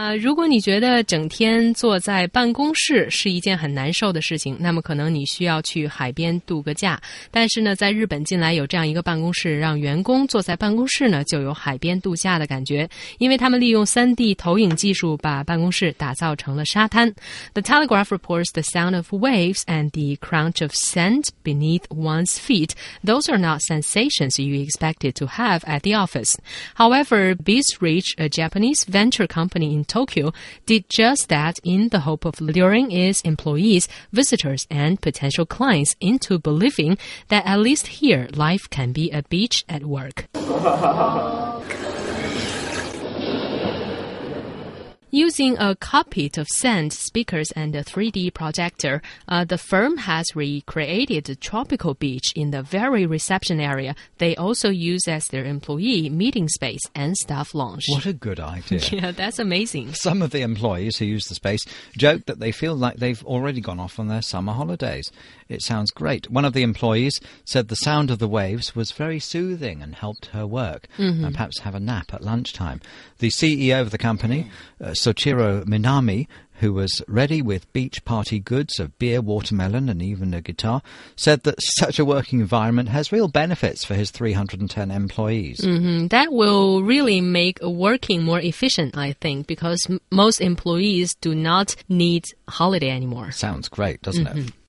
如果你觉得整天坐在办公室是一件很难受的事情，那么可能你需要去海边度个假。但是呢，在日本近来有这样一个办公室，让员工坐在办公室呢就有海边度假的感觉，因为他们利用 3D 投影技术把办公室打造成了沙滩。The Telegraph reports the sound of waves and the crunch of sand beneath one's feet. Those are not sensations you expected to have at the office. However, BizReach, a Japanese venture company in Tokyo, did just that in the hope of luring its employees, visitors, and potential clients into believing that at least here, life can be a beach at work. Using a cockpit of sand, speakers, and a 3D projector, the firm has recreated the tropical beach in the very reception area they also use as their employee meeting space and staff lounge. What a good idea. Yeah, that's amazing. Some of the employees who use the space joke that they feel like they've already gone off on their summer holidays. It sounds great. One of the employees said the sound of the waves was very soothing and helped her work and perhaps have a nap at lunchtime. The CEO of the company, Soichiro Minami, who was ready with beach party goods of beer, watermelon and even a guitar, said that such a working environment has real benefits for his 310 employees. That will really make working more efficient, I think, because most employees do not need holiday anymore. Sounds great, doesn't it?